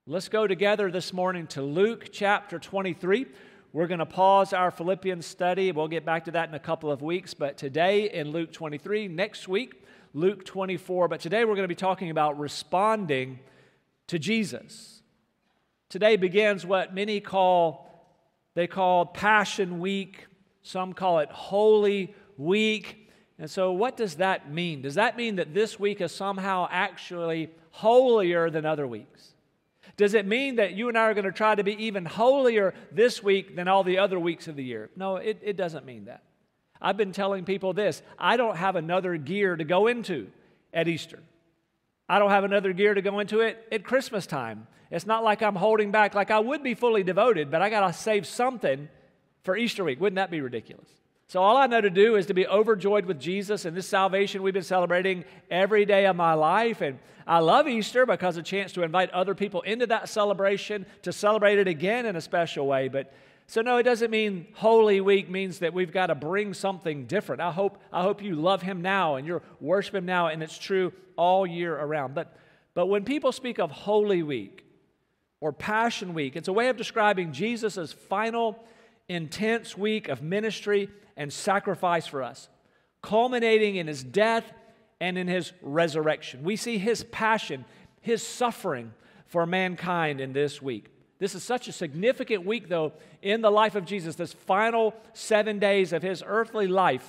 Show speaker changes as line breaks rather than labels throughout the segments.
Let's go together this morning to Luke chapter 23. We're going to pause our Philippians study. We'll get back to that in a couple of weeks, but today in Luke 23, next week, Luke 24. But today we're going to be talking about responding to Jesus. Today begins what many call Passion Week. Some call it Holy Week. And so what does that mean? Does that mean that this week is somehow actually holier than other weeks? Does it mean that you and I are going to try to be even holier this week than all the other weeks of the year? No, it doesn't mean that. I've been telling people this. I don't have another gear to go into at Easter. I don't have another gear to go into it at Christmas time. It's not like I'm holding back. Like I would be fully devoted, but I got to save something for Easter week. Wouldn't that be ridiculous? So all I know to do is to be overjoyed with Jesus and this salvation we've been celebrating every day of my life. And I love Easter because it's a chance to invite other people into that celebration, to celebrate it again in a special way. So no, it doesn't mean Holy Week means that we've got to bring something different. I hope you love Him now and you're worshiping Him now, and it's true all year around. But when people speak of Holy Week or Passion Week, it's a way of describing Jesus' final intense week of ministry and sacrifice for us, culminating in His death and in His resurrection. We see His passion, His suffering for mankind in this week. This is such a significant week, though, in the life of Jesus, this final 7 days of His earthly life,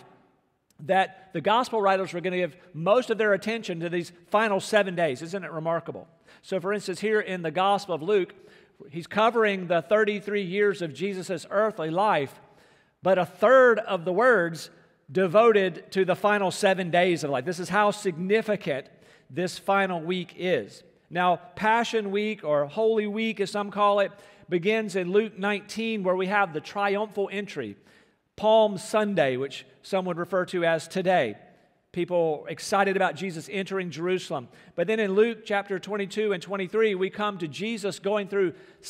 that the gospel writers were going to give most of their attention to these final 7 days. Isn't it remarkable? So, for instance, here in the Gospel of Luke, he's covering the 33 years of Jesus' earthly life, but a third of the words devoted to the final 7 days of life. This is how significant this final week is. Now, Passion Week, or Holy Week as some call it, begins in Luke 19, where we have the triumphal entry, Palm Sunday, which some would refer to as today. People excited about Jesus entering Jerusalem. But then in Luke chapter 22 and 23, we come to Jesus going through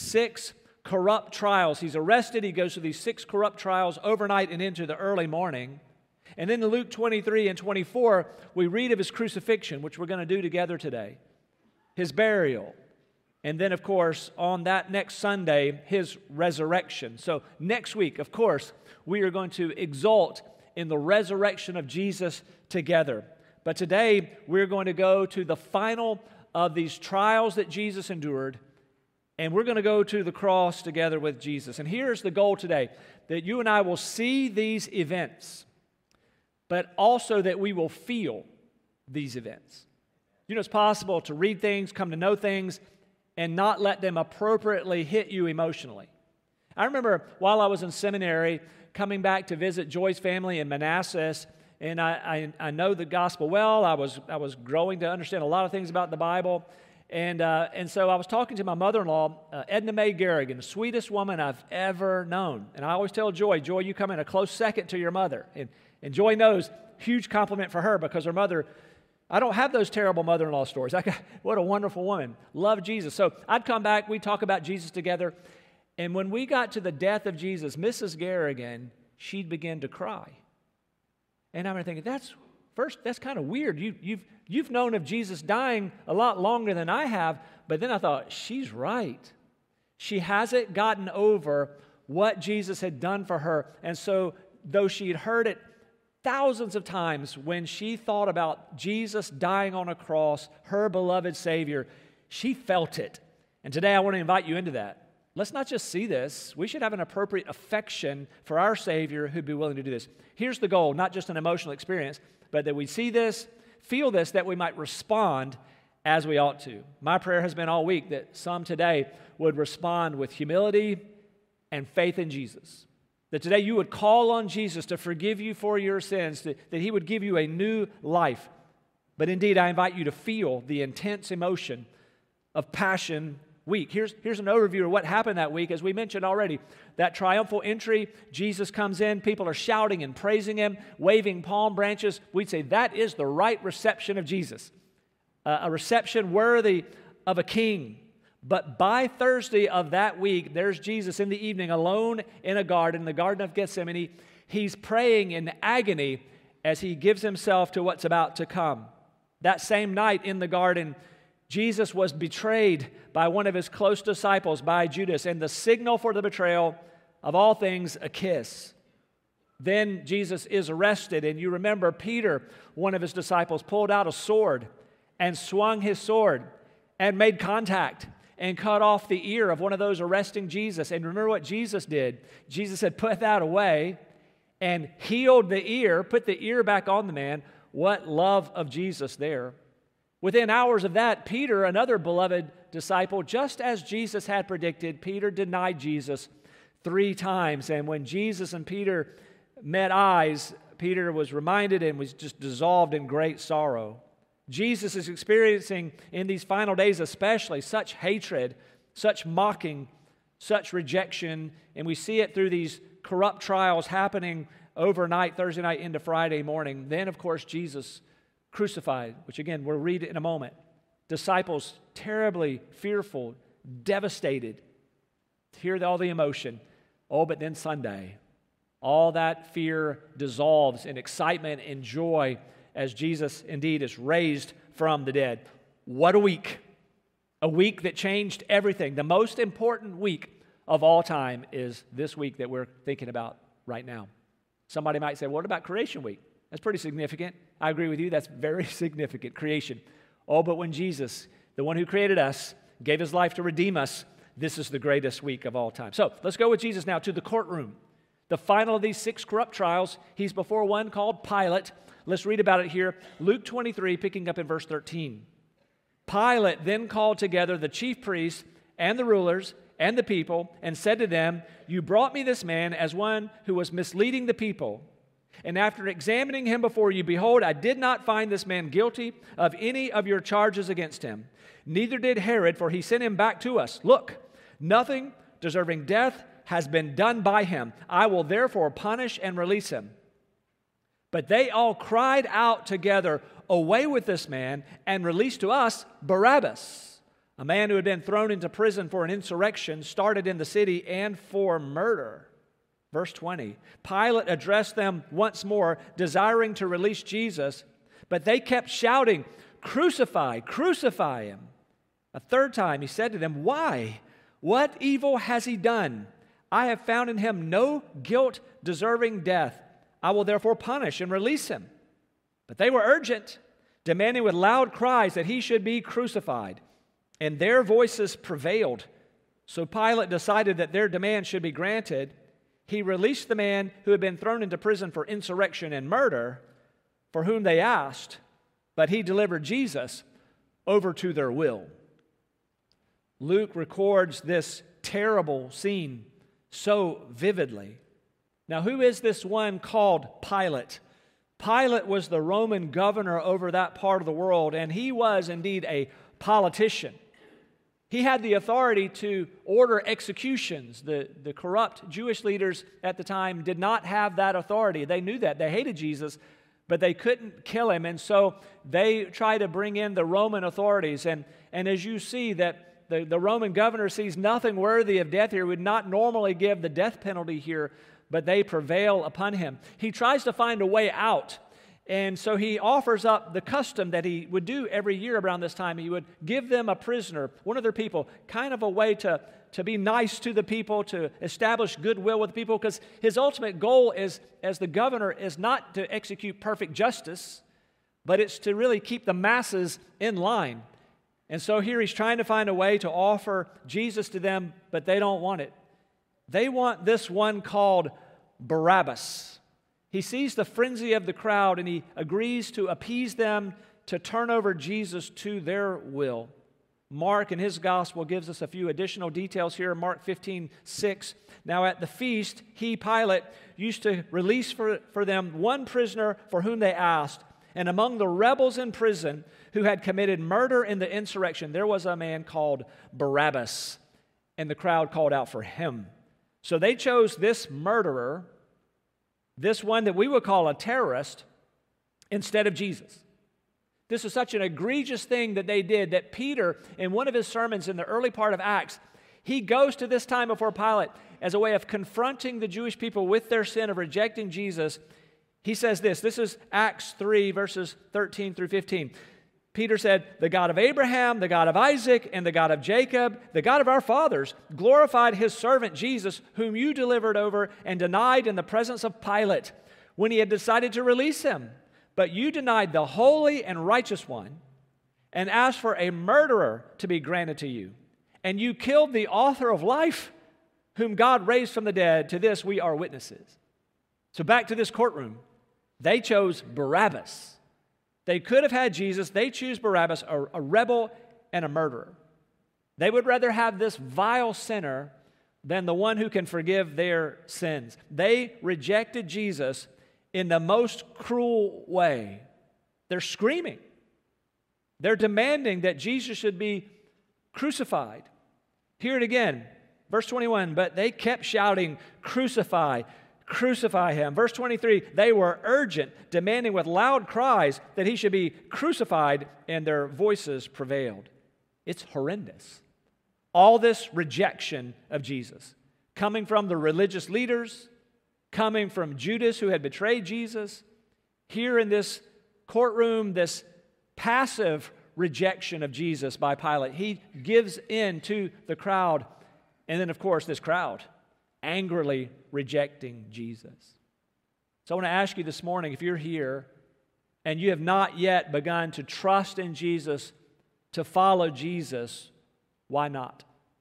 6 corrupt trials. He's arrested. He goes through these 6 corrupt trials overnight and into the early morning. And then in Luke 23 and 24, we read of His crucifixion, which we're going to do together today, His burial, and then, of course, on that next Sunday, His resurrection. So next week, of course, we are going to exalt in the resurrection of Jesus together. But today, we're going to go to the final of these trials that Jesus endured, and we're going to go to the cross together with Jesus. And here's the goal today, that you and I will see these events, but also that we will feel these events. You know, it's possible to read things, come to know things, and not let them appropriately hit you emotionally. I remember while I was in seminary, coming back to visit Joy's family in Manassas, and I know the gospel well. I was growing to understand a lot of things about the Bible, and so I was talking to my mother-in-law, Edna Mae Garrigan, the sweetest woman I've ever known. And I always tell Joy, you come in a close second to your mother. And Joy knows, huge compliment for her, because her mother, I don't have those terrible mother-in-law stories. What a wonderful woman. Love Jesus. So I'd come back, we'd talk about Jesus together. And when we got to the death of Jesus, Mrs. Garrigan, she'd begin to cry. And I'm thinking, that's kind of weird. You've known of Jesus dying a lot longer than I have. But then I thought, she's right. She hasn't gotten over what Jesus had done for her. And so, though she'd heard it thousands of times, when she thought about Jesus dying on a cross, her beloved Savior, she felt it. And today I want to invite you into that. Let's not just see this. We should have an appropriate affection for our Savior who'd be willing to do this. Here's the goal, not just an emotional experience, but that we see this, feel this, that we might respond as we ought to. My prayer has been all week that some today would respond with humility and faith in Jesus. That today you would call on Jesus to forgive you for your sins, that He would give you a new life. But indeed, I invite you to feel the intense emotion of Passion Week. Here's an overview of what happened that week. As we mentioned already, that triumphal entry, Jesus comes in, people are shouting and praising Him, waving palm branches. We'd say that is the right reception of Jesus, a reception worthy of a king. But by Thursday of that week, there's Jesus in the evening alone in a garden, the Garden of Gethsemane. He's praying in agony as He gives Himself to what's about to come. That same night in the garden, Jesus was betrayed by one of his close disciples, by Judas, and the signal for the betrayal, of all things, a kiss. Then Jesus is arrested, and you remember Peter, one of his disciples, pulled out a sword and swung his sword and made contact and cut off the ear of one of those arresting Jesus. And remember what Jesus did? Jesus said, "Put that away," and healed the ear, put the ear back on the man. What love of Jesus there. Within hours of that, Peter, another beloved disciple, just as Jesus had predicted, Peter denied Jesus 3 times. And when Jesus and Peter met eyes, Peter was reminded and was just dissolved in great sorrow. Jesus is experiencing in these final days especially such hatred, such mocking, such rejection, and we see it through these corrupt trials happening overnight, Thursday night into Friday morning. Then, of course, Jesus crucified, which again, we'll read in a moment. Disciples terribly fearful, devastated. Hear all the emotion. Oh, but then Sunday, all that fear dissolves in excitement and joy as Jesus indeed is raised from the dead. What a week! A week that changed everything. The most important week of all time is this week that we're thinking about right now. Somebody might say, what about Creation Week? That's pretty significant. I agree with you, that's very significant, creation. Oh, but when Jesus, the one who created us, gave his life to redeem us, this is the greatest week of all time. So let's go with Jesus now to the courtroom. The final of these 6 corrupt trials, he's before one called Pilate. Let's read about it here. Luke 23, picking up in verse 13. Pilate then called together the chief priests and the rulers and the people and said to them, "You brought me this man as one who was misleading the people. And after examining him before you, behold, I did not find this man guilty of any of your charges against him. Neither did Herod, for he sent him back to us. Look, nothing deserving death has been done by him. I will therefore punish and release him." But they all cried out together, "Away with this man, and release to us Barabbas, a man who had been thrown into prison for an insurrection started in the city and for murder." Verse 20, Pilate addressed them once more, desiring to release Jesus, but they kept shouting, "Crucify, crucify him." A third time he said to them, "Why? What evil has he done? I have found in him no guilt deserving death. I will therefore punish and release him." But they were urgent, demanding with loud cries that he should be crucified. And their voices prevailed. So Pilate decided that their demand should be granted. He released the man who had been thrown into prison for insurrection and murder, for whom they asked, but he delivered Jesus over to their will. Luke records this terrible scene so vividly. Now, who is this one called Pilate? Pilate was the Roman governor over that part of the world, and he was indeed a politician. He had the authority to order executions. The corrupt Jewish leaders at the time did not have that authority. They knew that. They hated Jesus, but they couldn't kill him, and so they tried to bring in the Roman authorities. And as you see that the Roman governor sees nothing worthy of death here, would not normally give the death penalty here, but they prevail upon him. He tries to find a way out, and so he offers up the custom that he would do every year around this time. He would give them a prisoner, one of their people, kind of a way to be nice to the people, to establish goodwill with the people, because his ultimate goal is, as the governor, is not to execute perfect justice, but it's to really keep the masses in line. And so here he's trying to find a way to offer Jesus to them, but they don't want it. They want this one called Barabbas. He sees the frenzy of the crowd and he agrees to appease them to turn over Jesus to their will. Mark in his gospel gives us a few additional details here. Mark 15:6. Now at the feast, he, Pilate, used to release for them one prisoner for whom they asked. And among the rebels in prison who had committed murder in the insurrection, there was a man called Barabbas, and the crowd called out for him. So they chose this murderer, this one that we would call a terrorist, instead of Jesus. This is such an egregious thing that they did that Peter, in one of his sermons in the early part of Acts, he goes to this time before Pilate as a way of confronting the Jewish people with their sin of rejecting Jesus. He says this is Acts 3, verses 13 through 15. Peter said, the God of Abraham, the God of Isaac, and the God of Jacob, the God of our fathers, glorified his servant Jesus, whom you delivered over and denied in the presence of Pilate when he had decided to release him. But you denied the holy and righteous one and asked for a murderer to be granted to you. And you killed the author of life, whom God raised from the dead. To this we are witnesses. So back to this courtroom. They chose Barabbas. They could have had Jesus. They choose Barabbas, a rebel and a murderer. They would rather have this vile sinner than the one who can forgive their sins. They rejected Jesus in the most cruel way. They're screaming. They're demanding that Jesus should be crucified. Hear it again. Verse 21, but they kept shouting, "Crucify, crucify him." Verse 23, they were urgent, demanding with loud cries that he should be crucified, and their voices prevailed. It's horrendous. All this rejection of Jesus, coming from the religious leaders, coming from Judas who had betrayed Jesus, here in this courtroom, this passive rejection of Jesus by Pilate. He gives in to the crowd, and then, of course, this crowd angrily rejecting Jesus. So I want to ask you this morning, if you're here and you have not yet begun to trust in Jesus, to follow Jesus, why not?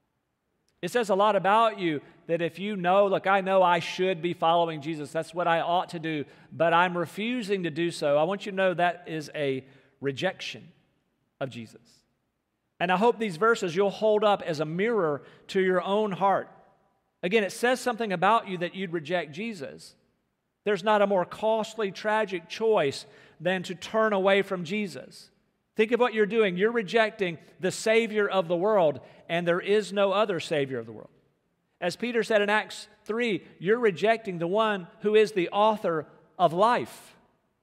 It says a lot about you that if you know, look, I know I should be following Jesus, that's what I ought to do, but I'm refusing to do so. I want you to know that is a rejection of Jesus. And I hope these verses you'll hold up as a mirror to your own heart. Again, it says something about you that you'd reject Jesus. There's not a more costly, tragic choice than to turn away from Jesus. Think of what you're doing. You're rejecting the Savior of the world, and there is no other Savior of the world. As Peter said in Acts 3, you're rejecting the one who is the author of life.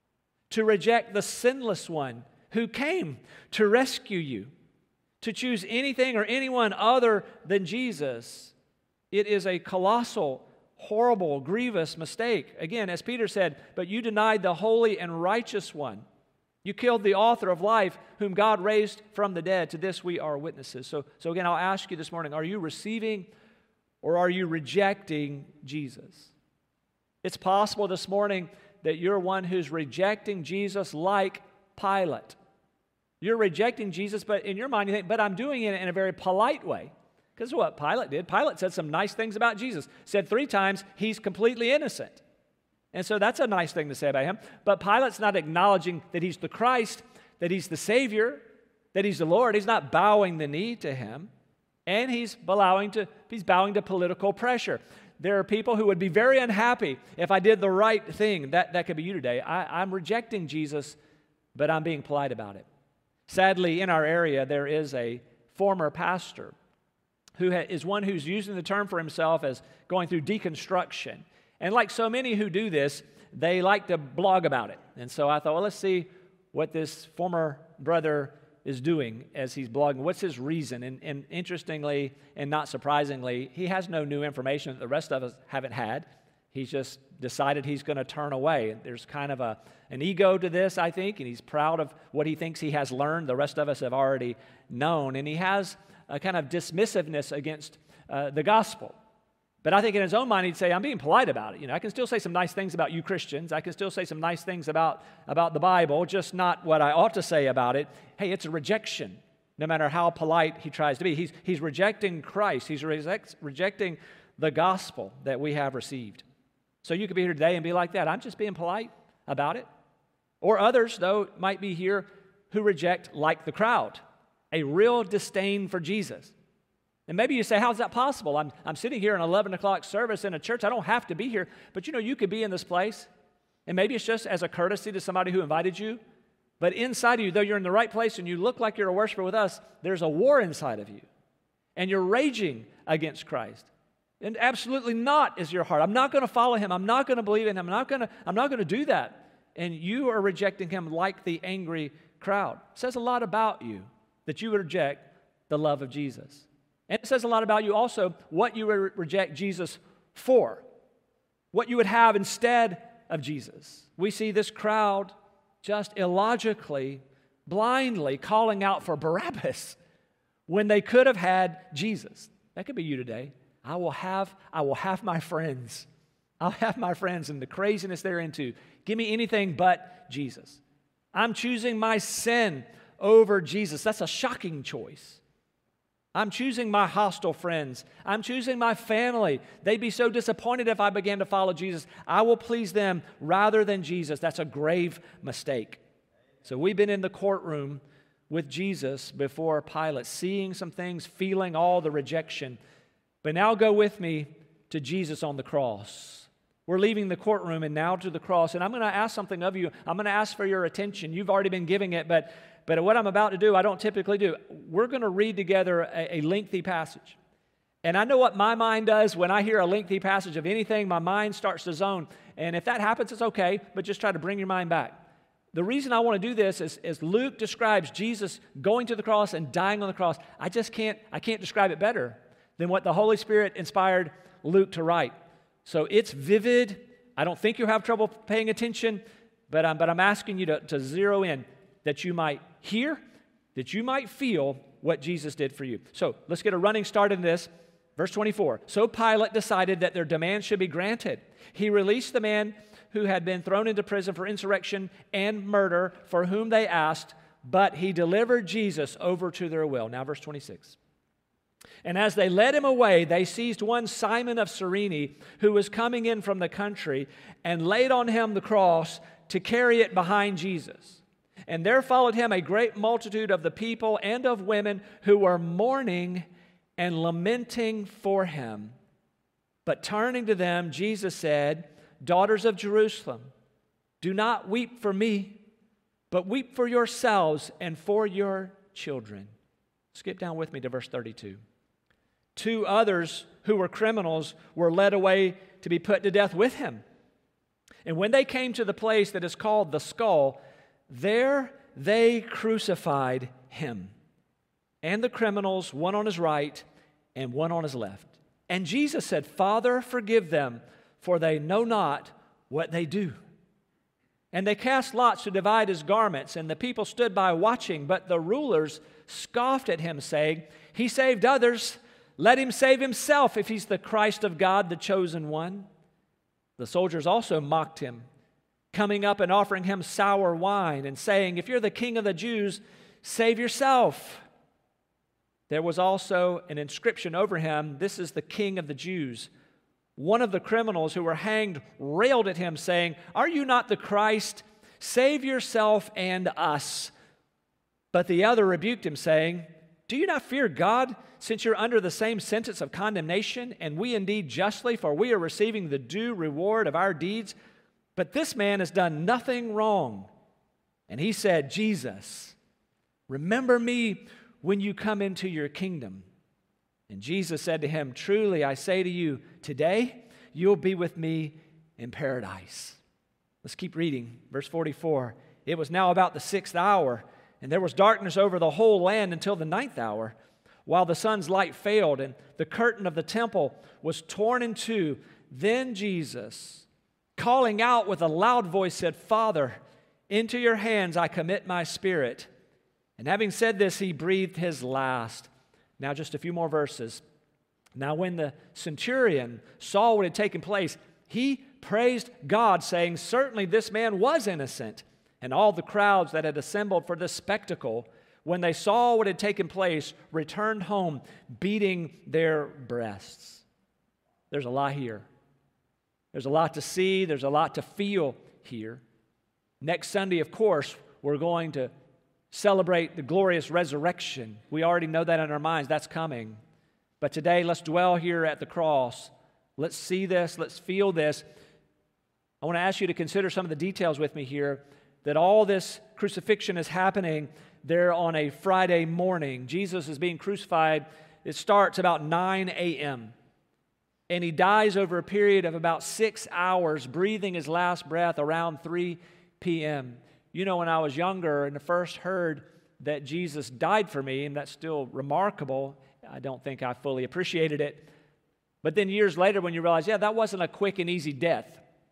To reject the sinless one who came to rescue you. To choose anything or anyone other than Jesus, it is a colossal, horrible, grievous mistake. Again, as Peter said, but you denied the holy and righteous one. You killed the author of life, whom God raised from the dead. To this we are witnesses. So again, I'll ask you this morning, are you receiving or are you rejecting Jesus? It's possible this morning that you're one who's rejecting Jesus like Pilate. You're rejecting Jesus, but in your mind you think, but I'm doing it in a very polite way. Because what Pilate did, Pilate said some nice things about Jesus. Said 3 times, he's completely innocent. And so that's a nice thing to say about him. But Pilate's not acknowledging that he's the Christ, that he's the Savior, that he's the Lord. He's not bowing the knee to him. And he's bowing to political pressure. There are people who would be very unhappy if I did the right thing. That could be you today. I'm rejecting Jesus, but I'm being polite about it. Sadly, in our area, there is a former pastor who is one who's using the term for himself as going through deconstruction. And like so many who do this, they like to blog about it. And so I thought, well, let's see what this former brother is doing as he's blogging. What's his reason? And interestingly, and not surprisingly, he has no new information that the rest of us haven't had. He's just decided he's going to turn away. There's kind of an ego to this, I think, and he's proud of what he thinks he has learned. The rest of us have already known. And he has a kind of dismissiveness against the gospel. But I think in his own mind, he'd say, I'm being polite about it. You know, I can still say some nice things about you Christians. I can still say some nice things about the Bible, just not what I ought to say about it. Hey, it's a rejection, no matter how polite he tries to be. He's rejecting Christ. He's rejecting the gospel that we have received. So you could be here today and be like that. I'm just being polite about it. Or others, though, might be here who reject, like the crowd, a real disdain for Jesus. And maybe you say, how is that possible? I'm sitting here in 11 o'clock service in a church. I don't have to be here. But you know, you could be in this place. And maybe it's just as a courtesy to somebody who invited you. But inside of you, though you're in the right place and you look like you're a worshiper with us, there's a war inside of you. And you're raging against Christ. And absolutely not is your heart. I'm not going to follow him. I'm not going to believe in him. I'm not going to do that. And you are rejecting him like the angry crowd. It says a lot about you that you reject the love of Jesus. And it says a lot about you also what you would reject Jesus for, what you would have instead of Jesus. We see this crowd just illogically blindly calling out for Barabbas when they could have had Jesus. That could be you today. I will have my friends. I'll have my friends and the craziness they're into. Give me anything but Jesus. I'm choosing my sin over Jesus. That's a shocking choice. I'm choosing my hostile friends. I'm choosing my family. They'd be so disappointed if I began to follow Jesus. I will please them rather than Jesus. That's a grave mistake. So we've been in the courtroom with Jesus before Pilate, seeing some things, feeling all the rejection. But now go with me to Jesus on the cross. We're leaving the courtroom and now to the cross. And I'm going to ask something of you. I'm going to ask for your attention. You've already been giving it, but what I'm about to do, I don't typically do. We're going to read together a lengthy passage. And I know what my mind does when I hear a lengthy passage of anything, my mind starts to zone. And if that happens, it's okay, but just try to bring your mind back. The reason I want to do this is Luke describes Jesus going to the cross and dying on the cross. I can't describe it better than what the Holy Spirit inspired Luke to write. So it's vivid. I don't think you'll have trouble paying attention, but I'm asking you to zero in, that you might hear, that you might feel what Jesus did for you. So let's get a running start in this. Verse 24. So Pilate decided that their demand should be granted. He released the man who had been thrown into prison for insurrection and murder, for whom they asked, but he delivered Jesus over to their will. Now verse 26. And as they led him away, they seized one Simon of Cyrene, who was coming in from the country, and laid on him the cross to carry it behind Jesus. And there followed him a great multitude of the people and of women who were mourning and lamenting for him. But turning to them, Jesus said, Daughters of Jerusalem, do not weep for me, but weep for yourselves and for your children. Skip down with me to verse 32. 2 others who were criminals were led away to be put to death with him. And when they came to the place that is called the Skull, there they crucified him, and the criminals, one on his right and one on his left. And Jesus said, Father, forgive them, for they know not what they do. And they cast lots to divide his garments, and the people stood by watching, but the rulers scoffed at him, saying, He saved others, let him save himself if he's the Christ of God, the chosen one. The soldiers also mocked him, coming up and offering him sour wine and saying, If you're the king of the Jews, save yourself. There was also an inscription over him, This is the King of the Jews. One of the criminals who were hanged railed at him, saying, Are you not the Christ? Save yourself and us. But the other rebuked him, saying, Do you not fear God, since you're under the same sentence of condemnation, and we indeed justly, for we are receiving the due reward of our deeds? But this man has done nothing wrong. And he said, Jesus, remember me when you come into your kingdom. And Jesus said to him, Truly I say to you, today you'll be with me in paradise. Let's keep reading. Verse 44. It was now about the 6th hour, and there was darkness over the whole land until the 9th hour, while the sun's light failed, and the curtain of the temple was torn in two. Then Jesus, calling out with a loud voice, said, Father, into your hands I commit my spirit. And having said this, he breathed his last. Now just a few more verses. Now when the centurion saw what had taken place, he praised God, saying, Certainly this man was innocent. And all the crowds that had assembled for this spectacle, when they saw what had taken place, returned home, beating their breasts. There's a lot here. There's a lot to see. There's a lot to feel here. Next Sunday, of course, we're going to celebrate the glorious resurrection. We already know that in our minds. That's coming. But today, let's dwell here at the cross. Let's see this. Let's feel this. I want to ask you to consider some of the details with me here, that all this crucifixion is happening there on a Friday morning. Jesus is being crucified. It starts about 9 a.m. And he dies over a period of about 6 hours, breathing his last breath around 3 p.m. You know, when I was younger and first heard that Jesus died for me, and that's still remarkable, I don't think I fully appreciated it. But then years later when you realize, yeah, that wasn't a quick and easy death.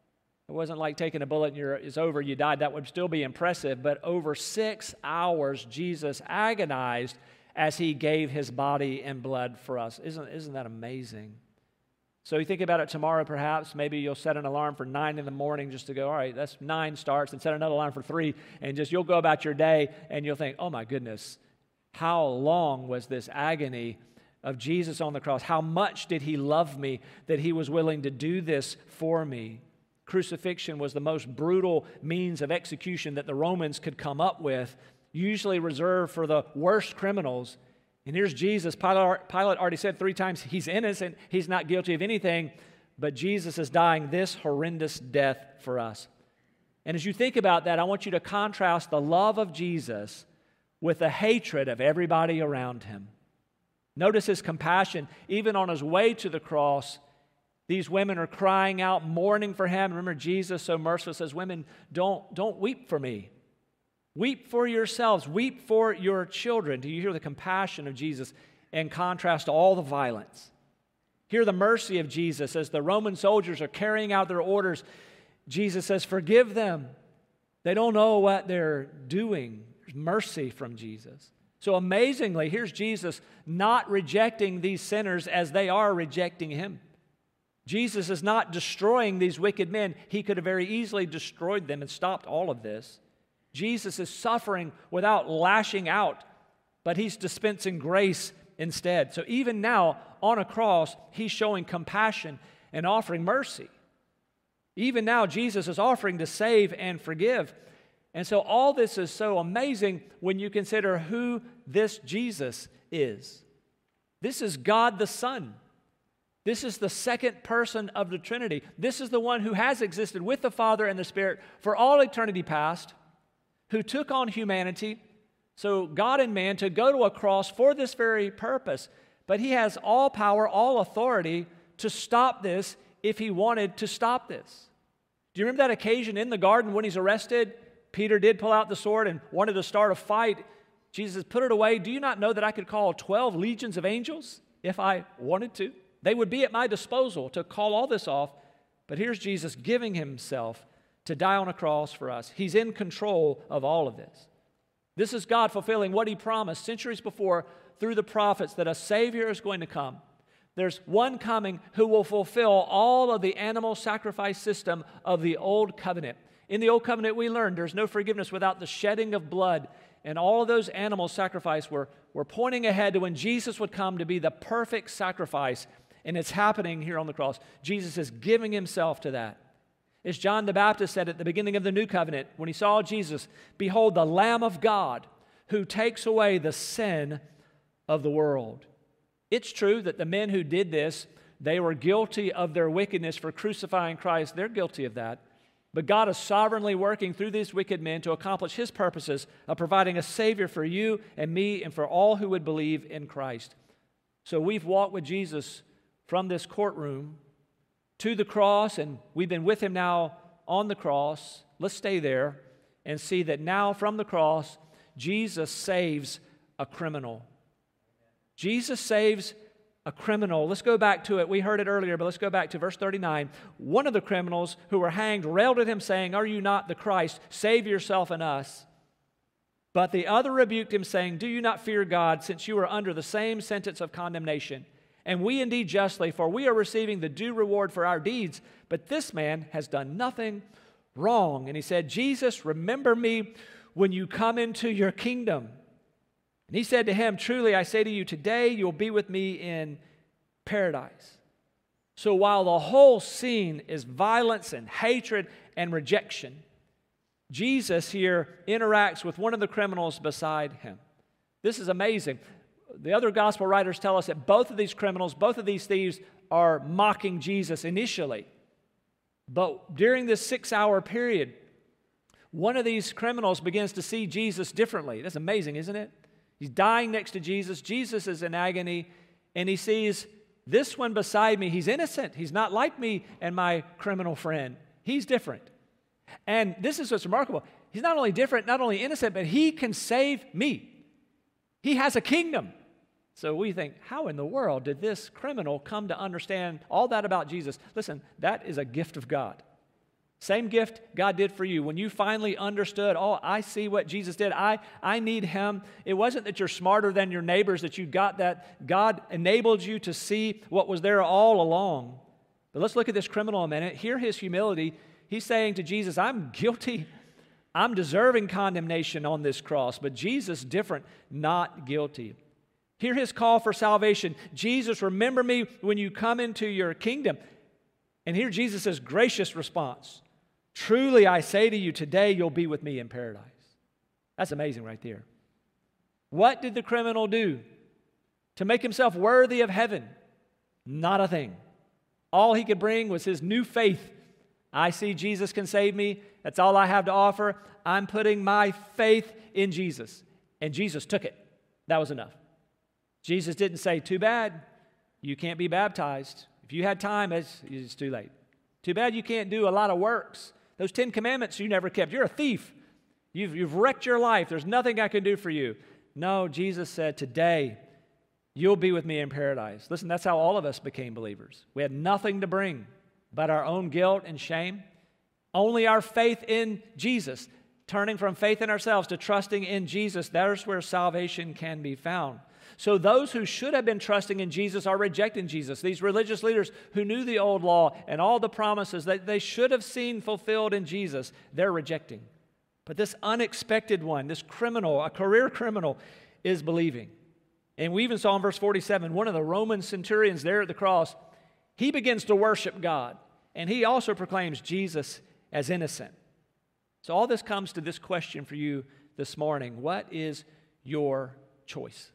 It wasn't like taking a bullet and it's over, you died. That would still be impressive. But over 6 hours, Jesus agonized as he gave his body and blood for us. Isn't that amazing? So you think about it tomorrow, perhaps. Maybe you'll set an alarm for 9 in the morning just to go, all right, that's 9 starts, and set another alarm for 3, and just you'll go about your day, and you'll think, oh my goodness, how long was this agony of Jesus on the cross? How much did he love me that he was willing to do this for me? Crucifixion was the most brutal means of execution that the Romans could come up with, usually reserved for the worst criminals. And here's Jesus. Pilate already said 3 times he's innocent, he's not guilty of anything, but Jesus is dying this horrendous death for us. And as you think about that, I want you to contrast the love of Jesus with the hatred of everybody around him. Notice his compassion. Even on his way to the cross, these women are crying out, mourning for him. Remember, Jesus, so merciful, says, women, don't weep for me. Weep for yourselves. Weep for your children. Do you hear the compassion of Jesus in contrast to all the violence? Hear the mercy of Jesus as the Roman soldiers are carrying out their orders. Jesus says, forgive them. They don't know what they're doing. There's mercy from Jesus. So amazingly, here's Jesus not rejecting these sinners as they are rejecting him. Jesus is not destroying these wicked men. He could have very easily destroyed them and stopped all of this. Jesus is suffering without lashing out, but he's dispensing grace instead. So even now, on a cross, he's showing compassion and offering mercy. Even now, Jesus is offering to save and forgive. And so all this is so amazing when you consider who this Jesus is. This is God the Son. This is the second person of the Trinity. This is the one who has existed with the Father and the Spirit for all eternity past, who took on humanity, so God and man, to go to a cross for this very purpose. But he has all power, all authority to stop this if he wanted to stop this. Do you remember that occasion in the garden when he's arrested? Peter did pull out the sword and wanted to start a fight. Jesus says, put it away. Do you not know that I could call 12 legions of angels if I wanted to? They would be at my disposal to call all this off. But here's Jesus giving himself to die on a cross for us. He's in control of all of this. This is God fulfilling what he promised centuries before through the prophets, that a Savior is going to come. There's one coming who will fulfill all of the animal sacrifice system of the Old Covenant. In the Old Covenant, we learned there's no forgiveness without the shedding of blood. And all of those animal sacrifices were pointing ahead to when Jesus would come to be the perfect sacrifice. And it's happening here on the cross. Jesus is giving himself to that. As John the Baptist said at the beginning of the New Covenant, when he saw Jesus, behold, the Lamb of God who takes away the sin of the world. It's true that the men who did this, they were guilty of their wickedness for crucifying Christ. They're guilty of that. But God is sovereignly working through these wicked men to accomplish his purposes of providing a Savior for you and me and for all who would believe in Christ. So we've walked with Jesus from this courtroom to the cross, and we've been with him now on the cross. Let's stay there and see that now from the cross, Jesus saves a criminal. Jesus saves a criminal. Let's go back to it. We heard it earlier, but let's go back to verse 39. One of the criminals who were hanged railed at him, saying, "Are you not the Christ? Save yourself and us." But the other rebuked him, saying, "Do you not fear God, since you are under the same sentence of condemnation? And we indeed justly, for we are receiving the due reward for our deeds, but this man has done nothing wrong." And he said, "Jesus, remember me when you come into your kingdom." And he said to him, "Truly I say to you, today you'll be with me in paradise." So while the whole scene is violence and hatred and rejection, Jesus here interacts with one of the criminals beside him. This is amazing. The other gospel writers tell us that both of these criminals, both of these thieves, are mocking Jesus initially. But during this 6-hour period, one of these criminals begins to see Jesus differently. That's amazing, isn't it? He's dying next to Jesus. Jesus is in agony, and he sees this one beside me. He's innocent. He's not like me and my criminal friend. He's different. And this is what's remarkable. He's not only different, not only innocent, but he can save me. He has a kingdom. So we think, how in the world did this criminal come to understand all that about Jesus? Listen, that is a gift of God. Same gift God did for you. When you finally understood, oh, I see what Jesus did. I need him. It wasn't that you're smarter than your neighbors, that you got that. God enabled you to see what was there all along. But let's look at this criminal a minute. Hear his humility. He's saying to Jesus, I'm guilty. I'm deserving condemnation on this cross. But Jesus, different, not guilty. Hear his call for salvation. Jesus, remember me when you come into your kingdom. And hear Jesus' gracious response. Truly, I say to you, today you'll be with me in paradise. That's amazing right there. What did the criminal do to make himself worthy of heaven? Not a thing. All he could bring was his new faith. I see Jesus can save me. That's all I have to offer. I'm putting my faith in Jesus. And Jesus took it. That was enough. Jesus didn't say, too bad, you can't be baptized. If you had time, it's too late. Too bad you can't do a lot of works. Those 10 commandments you never kept. You're a thief. You've wrecked your life. There's nothing I can do for you. No, Jesus said, today you'll be with me in paradise. Listen, that's how all of us became believers. We had nothing to bring but our own guilt and shame. Only our faith in Jesus, turning from faith in ourselves to trusting in Jesus, there's where salvation can be found. So those who should have been trusting in Jesus are rejecting Jesus. These religious leaders who knew the old law and all the promises that they should have seen fulfilled in Jesus, they're rejecting. But this unexpected one, this criminal, a career criminal, is believing. And we even saw in verse 47, one of the Roman centurions there at the cross, he begins to worship God. And he also proclaims Jesus as innocent. So all this comes to this question for you this morning. What is your choice?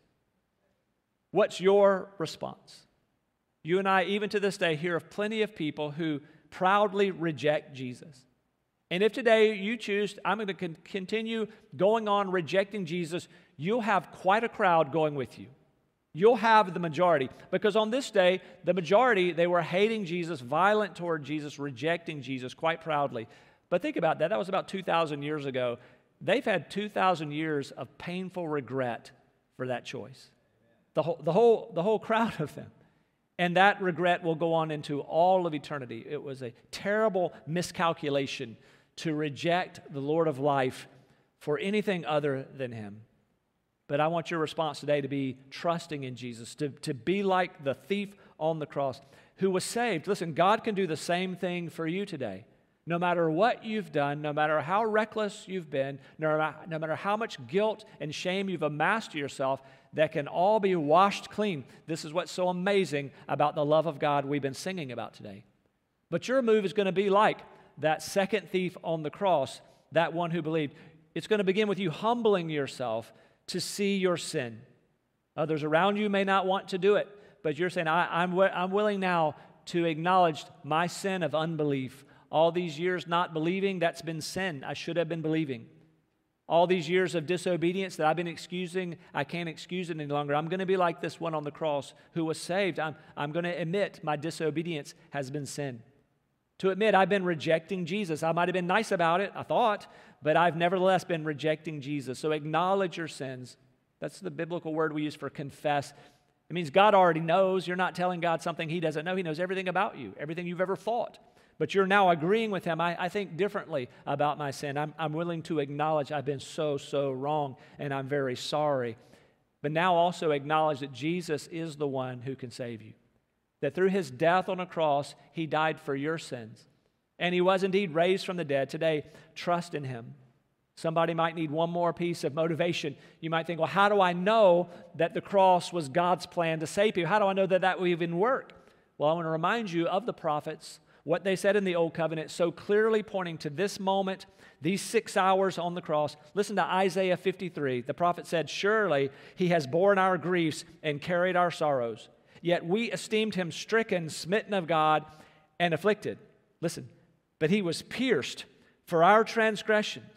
What's your response? You and I, even to this day, hear of plenty of people who proudly reject Jesus. And if today you choose, I'm going to continue going on rejecting Jesus, you'll have quite a crowd going with you. You'll have the majority. Because on this day, the majority, they were hating Jesus, violent toward Jesus, rejecting Jesus quite proudly. But think about that. That was about 2,000 years ago. They've had 2,000 years of painful regret for that choice. The whole crowd of them. And that regret will go on into all of eternity. It was a terrible miscalculation to reject the Lord of life for anything other than him. But I want your response today to be trusting in Jesus, to be like the thief on the cross who was saved. Listen, God can do the same thing for you today. No matter what you've done, no matter how reckless you've been, no matter how much guilt and shame you've amassed to yourself, that can all be washed clean. This is what's so amazing about the love of God we've been singing about today. But your move is going to be like that second thief on the cross, that one who believed. It's going to begin with you humbling yourself to see your sin. Others around you may not want to do it, but you're saying, I'm willing now to acknowledge my sin of unbelief. All these years not believing, that's been sin. I should have been believing. All these years of disobedience that I've been excusing, I can't excuse it any longer. I'm going to be like this one on the cross who was saved. I'm going to admit my disobedience has been sin. To admit I've been rejecting Jesus. I might have been nice about it, I thought, but I've nevertheless been rejecting Jesus. So acknowledge your sins. That's the biblical word we use for confess. It means God already knows. You're not telling God something He doesn't know. He knows everything about you, everything you've ever thought. But you're now agreeing with Him. I think differently about my sin. I'm willing to acknowledge I've been so wrong, and I'm very sorry. But now also acknowledge that Jesus is the one who can save you. That through His death on a cross, He died for your sins. And He was indeed raised from the dead. Today, trust in Him. Somebody might need one more piece of motivation. You might think, well, how do I know that the cross was God's plan to save you? How do I know that that will even work? Well, I want to remind you of the prophets, what they said in the Old Covenant, so clearly pointing to this moment, these 6 hours on the cross. Listen to Isaiah 53. The prophet said, surely He has borne our griefs and carried our sorrows. Yet we esteemed Him stricken, smitten of God, and afflicted. Listen, but He was pierced for our transgressions.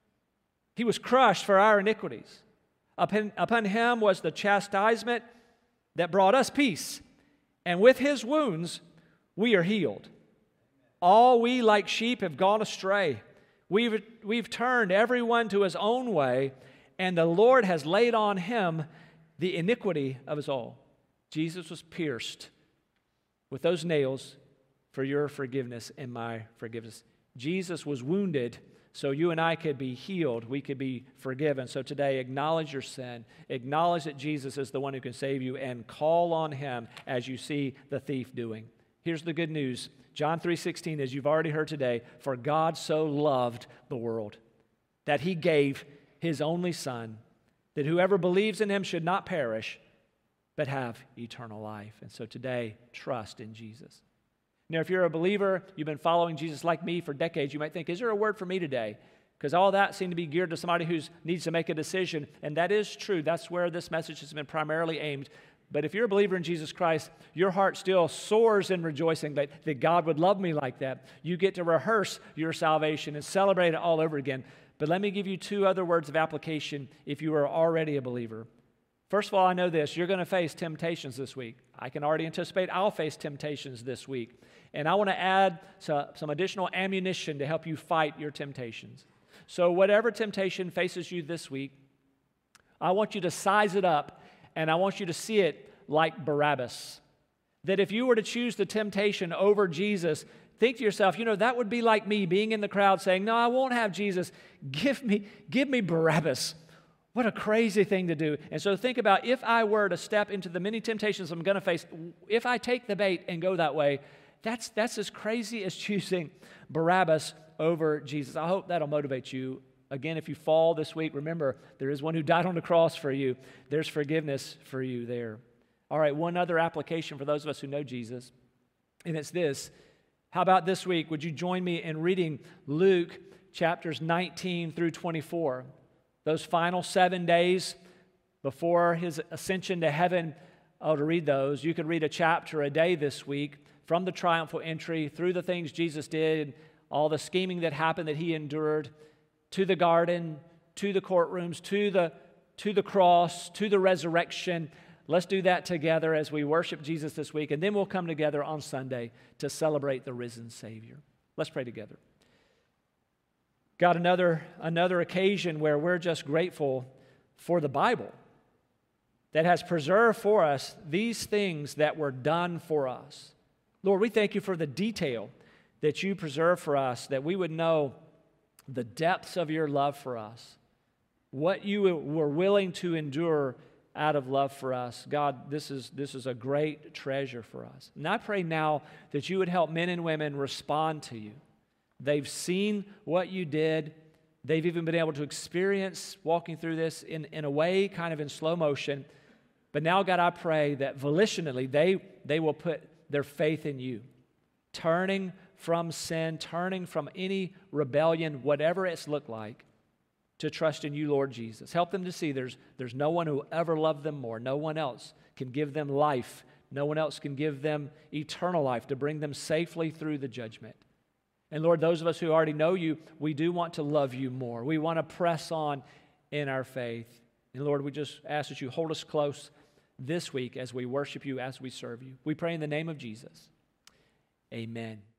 He was crushed for our iniquities. Upon Him was the chastisement that brought us peace, and with His wounds we are healed. All we like sheep have gone astray. We've turned everyone to his own way, and the Lord has laid on Him the iniquity of us all. Jesus was pierced with those nails for your forgiveness and my forgiveness. Jesus was wounded so you and I could be healed, we could be forgiven. So today, acknowledge your sin, acknowledge that Jesus is the one who can save you, and call on him as you see the thief doing. Here's the good news. John 3:16, as you've already heard today, for God so loved the world that he gave his only Son, that whoever believes in him should not perish, but have eternal life. And so today, trust in Jesus. Now, if you're a believer, you've been following Jesus like me for decades, you might think, is there a word for me today? Because all that seemed to be geared to somebody who needs to make a decision, and that is true. That's where this message has been primarily aimed. But if you're a believer in Jesus Christ, your heart still soars in rejoicing that God would love me like that. You get to rehearse your salvation and celebrate it all over again. But let me give you two other words of application if you are already a believer. First of all, I know this. You're going to face temptations this week. I can already anticipate I'll face temptations this week. And I want to add some additional ammunition to help you fight your temptations. So whatever temptation faces you this week, I want you to size it up, and I want you to see it like Barabbas. That if you were to choose the temptation over Jesus, think to yourself, that would be like me being in the crowd saying, no, I won't have Jesus. Give me Barabbas. What a crazy thing to do. And so think about, if I were to step into the many temptations I'm going to face, if I take the bait and go that way, that's as crazy as choosing Barabbas over Jesus. I hope that'll motivate you. Again, if you fall this week, remember, there is one who died on the cross for you. There's forgiveness for you there. All right, one other application for those of us who know Jesus, and it's this. How about this week, would you join me in reading Luke chapters 19 through 24? Those final 7 days before his ascension to heaven. To read those. You could read a chapter a day this week from the triumphal entry through the things Jesus did, all the scheming that happened that he endured, to the garden, to the courtrooms, to the cross, to the resurrection. Let's do that together as we worship Jesus this week, and then we'll come together on Sunday to celebrate the risen Savior. Let's pray together. God, another occasion where we're just grateful for the Bible that has preserved for us these things that were done for us. Lord, we thank you for the detail that you preserve for us, that we would know the depths of your love for us, what you were willing to endure out of love for us. God, this is a great treasure for us. And I pray now that you would help men and women respond to you. They've seen what you did. They've even been able to experience walking through this in a way, kind of in slow motion. But now, God, I pray that volitionally they will put their faith in you, turning from sin, turning from any rebellion, whatever it's looked like, to trust in you, Lord Jesus. Help them to see there's no one who ever loved them more. No one else can give them life. No one else can give them eternal life to bring them safely through the judgment. And Lord, those of us who already know you, we do want to love you more. We want to press on in our faith. And Lord, we just ask that you hold us close this week as we worship you, as we serve you. We pray in the name of Jesus. Amen.